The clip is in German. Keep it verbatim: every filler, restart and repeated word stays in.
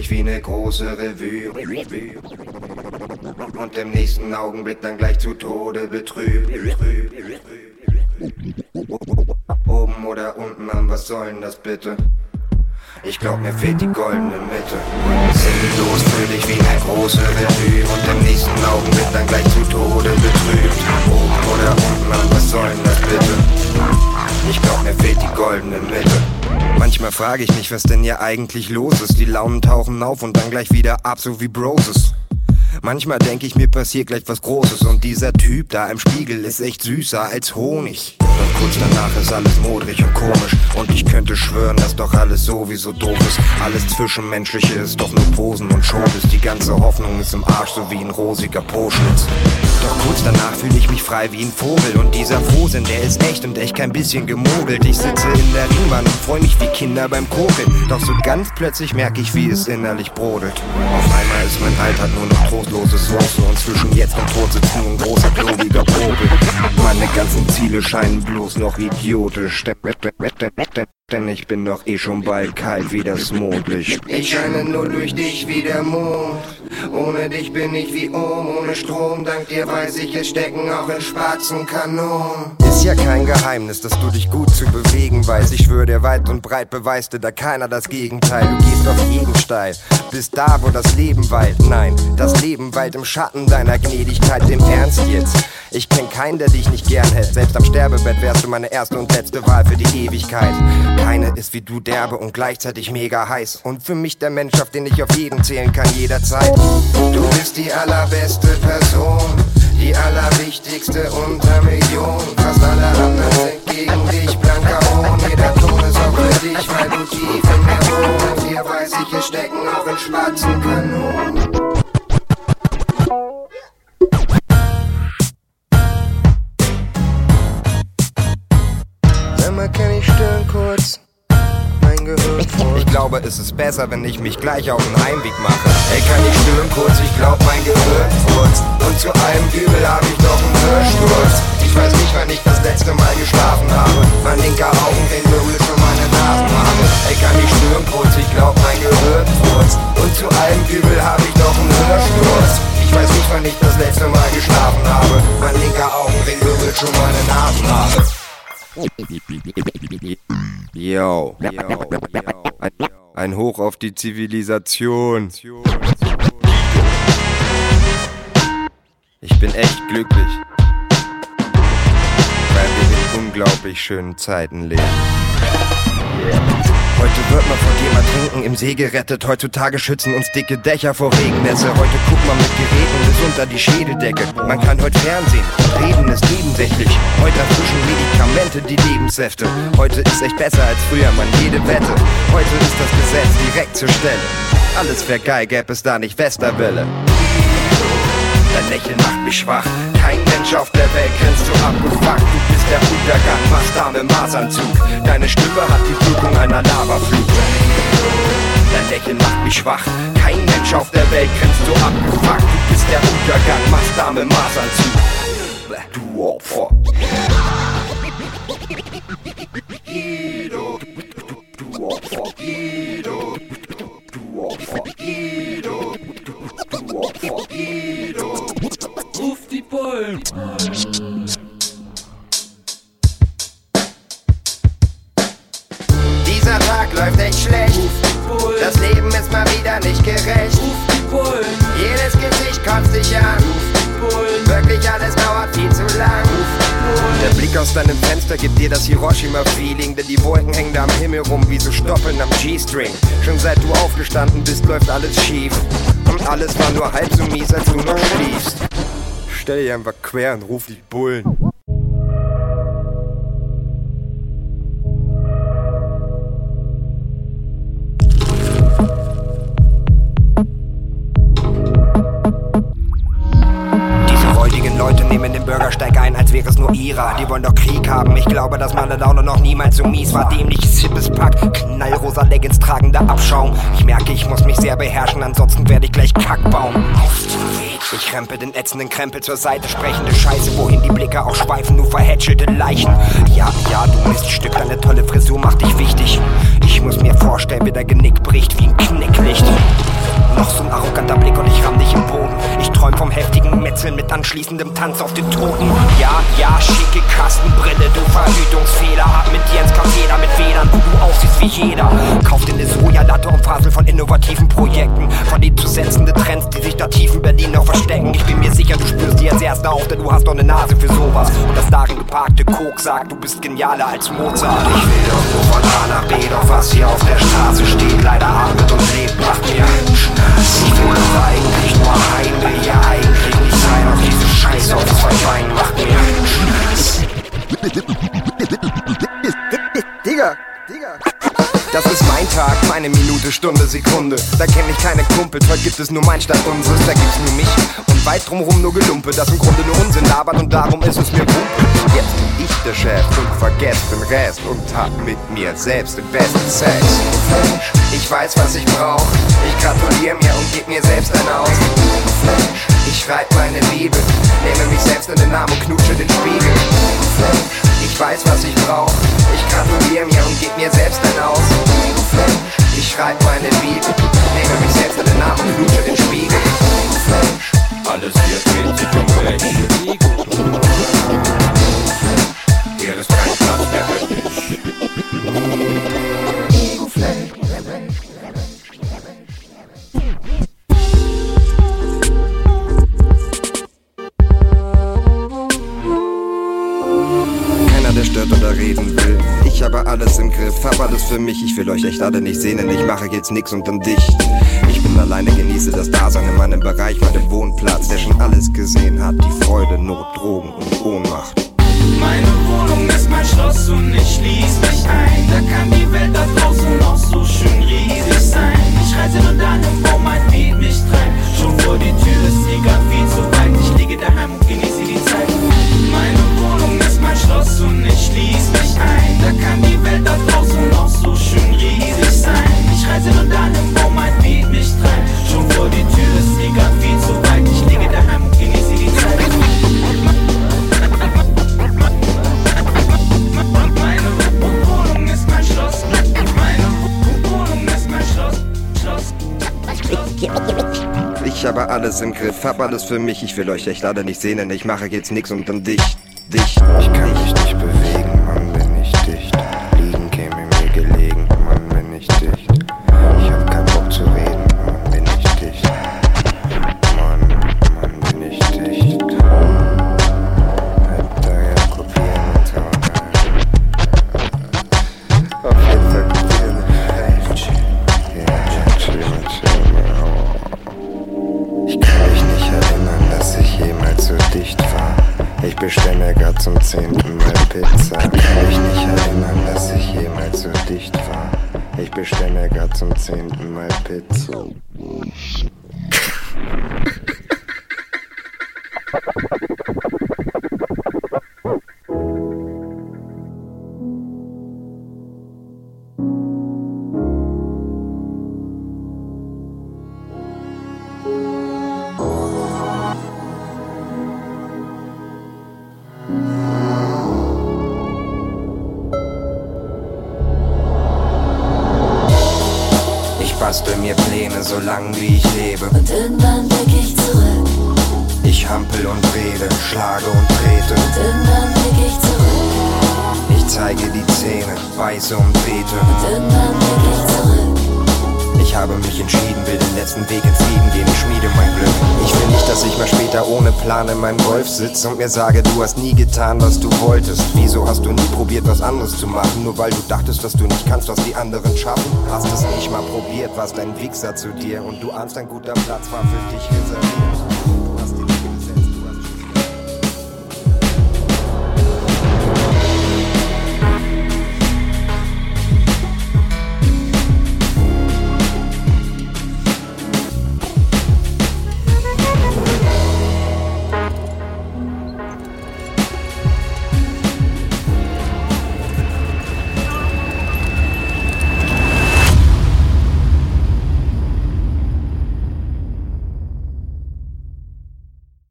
ich wie eine große Revue. Und im nächsten Augenblick dann gleich zu Tode betrübt. Oben oder unten an, was soll denn das bitte? Ich glaub, mir fehlt die goldene Mitte. Sinnlos fühl ich wie eine große Revue. Und im nächsten Augenblick dann gleich zu Tode betrübt. Oben oder unten an, was soll denn das bitte? Ich glaub, mir fehlt die goldene Mitte. Manchmal frage ich mich, was denn hier eigentlich los ist. Die Launen tauchen auf und dann gleich wieder ab, so wie Broses. Manchmal denk ich, mir passiert gleich was Großes. Und dieser Typ da im Spiegel ist echt süßer als Honig. Doch kurz danach ist alles modrig und komisch. Und ich könnte schwören, dass doch alles sowieso doof ist. Alles Zwischenmenschliche ist doch nur Posen und Showbiz. Die ganze Hoffnung ist im Arsch, so wie ein rosiger Po-Schlitz. Doch kurz danach fühle ich mich frei wie ein Vogel. Und dieser Frohsinn, der ist echt und echt kein bisschen gemogelt. Ich sitze in der Ringbahn und freu mich wie Kinder beim Kokeln. Doch so ganz plötzlich merke ich, wie es innerlich brodelt. Auf einmal ist mein Alltag nur noch trostlose Soße. Und zwischen jetzt und Tod sitzt nur ein großer, klobiger Popel. Meine ganzen Ziele scheinen bloß noch idiotisch. Denn ich bin doch eh schon bald kalt wie das Mondlicht. Ich scheine nur durch dich wie der Mond. Ohne dich bin ich wie Ohm, ohne Strom. Dank dir weiß ich, es stecken auch in schwarzen Kanonen. Ist ja kein Geheimnis, dass du dich gut zu bewegen weißt. Ich schwöre dir, weit und breit beweist dir da keiner das Gegenteil. Du gehst auf jeden Steil, bis da, wo das Leben weilt. Nein, das Leben weilt im Schatten deiner Gnädigkeit. Im Ernst jetzt, ich kenn keinen, der dich nicht gern hält. Selbst am Sterbebett wärst du meine erste und letzte Wahl für die Ewigkeit. Keine ist wie du derbe und gleichzeitig mega heiß. Und für mich der Mensch, auf den ich auf jeden zählen kann, jederzeit. Du bist die allerbeste Person, die allerwichtigste unter Millionen. Fast alle anderen sind gegen dich, blanker Hohn. Jeder Ton ist auch für dich, weil du tief in mir wohnst. Hier weiß ich, es stecken auch in schwarzen Kanonen. Sag mal, kann ich stören kurz? Ich glaube, es ist besser, wenn ich mich gleich auf den Heimweg mache. Ey, kann ich stören kurz? Ich glaub, mein Gehirn furzt. Und zu allem Übel hab ich doch einen Hörsturz. Ich weiß nicht, wann ich das letzte Mal geschlafen habe. Mein linker Augenring berührt schon meine Nasenhaare. Ey, kann ich stören kurz? Ich glaub, mein Gehirn furzt. Und zu allem Übel hab ich doch einen Hörsturz. Ich weiß nicht, wann ich das letzte Mal geschlafen habe. Mein linker Augenring berührt schon meine Nasenhaare. Yo, ein Hoch auf die Zivilisation. Ich bin echt glücklich, weil wir in unglaublich schönen Zeiten leben. Yeah. Heute wird man vor dir mal trinken, im See gerettet. Heutzutage schützen uns dicke Dächer vor Regennässe. Heute guckt man mit Geräten bis unter die Schädeldecke. Man kann heute Fernsehen und reden ist nebensächlich. Heute erfrischen Medikamente die Lebenssäfte. Heute ist echt besser als früher, man, jede Wette. Heute ist das Gesetz direkt zur Stelle. Alles wär geil, gäbe es da nicht Westerwelle. Dein Lächeln macht mich schwach. Kein Mensch auf der Welt grenzt so abgefuckt. Du bist der Untergang, Maßdame im Maßanzug. Deine Stimme hat die Wirkung einer Lavaflut. Dein Lächeln macht mich schwach. Kein Mensch auf der Welt grenzt so abgefuckt. Du bist der Untergang, Maßdame im Maßanzug. Du Opfer. Guido, du Opfer. Guido, du Opfer. Guido, du Opfer. Guido. Ruf die Bullen! Dieser Tag läuft echt schlecht. Das Leben ist mal wieder nicht gerecht. Ruf die Bullen! Jedes Gesicht kotzt dich an. Ruf die Bullen! Wirklich alles dauert viel zu lang. Ruf die Bullen! Der Blick aus deinem Fenster gibt dir das Hiroshima-Feeling. Denn die Wolken hängen da am Himmel rum wie so Stoppeln am G-String. Schon seit du aufgestanden bist, läuft alles schief. Und alles war nur halb so mies, als du noch schliefst. Stell dich einfach quer und ruf die Bullen. Diese räudigen Leute nehmen den Bürgersteig ein, als wäre es nur ihrer. Die wollen doch Krieg haben, ich glaube, dass meine Laune noch niemals so mies war. Dämliches, hippes Pack, knallrosa Leggings tragender Abschaum. Ich merke, ich muss mich sehr beherrschen, ansonsten werde ich gleich Kack bauen. Auf den Weg. Ich krempel den ätzenden Krempel zur Seite, sprechende Scheiße, wohin die Blicke auch schweifen, du verhätschelte Leichen. Ja, ja, du Miststück, deine tolle Frisur macht dich wichtig. Ich muss mir vorstellen, wie der Genick bricht wie ein Knicklicht. Noch so ein arroganter Blick und ich ramm dich im Boden. Ich träum vom heftigen Metzeln mit anschließendem Tanz auf den Toten. Ja, ja, schicke Kastenbrille, du Verhütungsfehler. Hab mit dir ins Café, da mit Federn, wo du aussiehst wie jeder. Kauf dir ne Sojalatte und fasel von innovativen Projekten. Von den zu setzenden Trends, die sich da tief in Berlin noch verstecken. Ich bin mir sicher, du spürst die als Erster auf, denn du hast doch ne Nase für sowas. Und das darin geparkte Coke sagt, du bist genialer als Mozart. Ich will doch nur von A nach B, doch was hier auf der Straße steht, leider atmet und lebt, macht mir Schmerz. Ich will doch eigentlich nur heim, will ja eigentlich nicht sein, auf diese Scheiße auf zwei Beinen macht mir Schmerz. Digga, Digga. Das ist mein Tag, meine Minute, Stunde, Sekunde. Da kenn ich keine Kumpels, heute gibt es nur mein statt unseres. Da gibt's nur mich und weit drumherum nur Gelumpe, das im Grunde nur Unsinn labert und darum ist es mir Wumpe. Jetzt bin ich der Chef und vergess den Rest und hab mit mir selbst den besten Sex. Ich weiß, was ich brauch, ich gratuliere mir und geb mir selbst ein aus. Ich schreib meine Bibel, nehme mich selbst in den Arm und knutsche den Spiegel. Ich weiß, was ich brauch, ich gratuliere mir und geb mir selbst ein aus. Ich schreib meine Bibel, nehme mich selbst in den Arm und knutsche den Spiegel. Alles hier dreht sich um Recht. Hier ist kein Platz mehr für dich. Der stört oder reden will. Ich habe alles im Griff, hab alles für mich. Ich will euch echt alle nicht sehen, denn ich mache jetzt nix und dann dicht. Ich bin alleine, genieße das Dasein in meinem Bereich, meinem Wohnplatz, der schon alles gesehen hat. Die Freude, Not, Drogen und Ohnmacht. Meine Wohnung ist mein Schloss und ich schließ mich ein. Da kann die Welt da draußen noch so schön riesig sein. Ich reise nur dahin, wo mein Beat mich treibt. Schon vor die Tür ist die grad viel zu weit. Ich liege daheim und genieße die Zeit. Meine Wohnung ist mein Schloss und ich schließ mich ein. Da kann die Welt da draußen noch so schön riesig sein. Ich reise nur dahin, wo mein Beat mich treibt. Schon vor die Tür ist die grad viel zu weit. Ich liege daheim und genieße die Zeit. Meine Wohnung ist mein Schloss. Meine Wohnung ist mein Schloss. Schloss. Schloss. Ich habe alles im Griff, hab alles für mich. Ich will euch echt alle nicht sehen, denn ich mache jetzt nix und dann dicht, dicht. Ich kann mich nicht bewegen, Mann, bin ich dicht. Liegen käme mir gelegen, Mann, bin ich dicht. Ich hab keinen Bock zu reden, Mann, bin ich dicht. Mann, Mann, bin ich dicht. Halt da ja kopieren und so. Auf jeden Fall kopieren. Ja, chill, chill. Ich kann mich nicht erinnern, dass ich jemals so dicht war. Ich bestell mir grad zum zehnten Mal Pizza. Kann mich nicht erinnern, dass ich jemals so dicht war. Ich bestell mir grad zum zehnten Mal Pizza. Bastel mir Pläne, solange wie ich lebe. Und irgendwann blick ich zurück. Ich hampel und rede, schlage und trete. Und irgendwann blick ich zurück. Ich zeige die Zähne, beiße und bete. Und irgendwann blick ich zurück. Ich habe mich entschieden, will den letzten Weg in Frieden gehen, ich schmiede mein Glück. Ich will nicht, dass ich mal später ohne Plan in meinem Golf sitze und mir sage, du hast nie getan, was du wolltest. Wieso hast du nie probiert, was anderes zu machen? Nur weil du dachtest, dass du nicht kannst, was die anderen schaffen. Hast es nicht mal probiert, warst ein Wichser zu dir und du ahnst, ein guter Platz war für dich reserviert.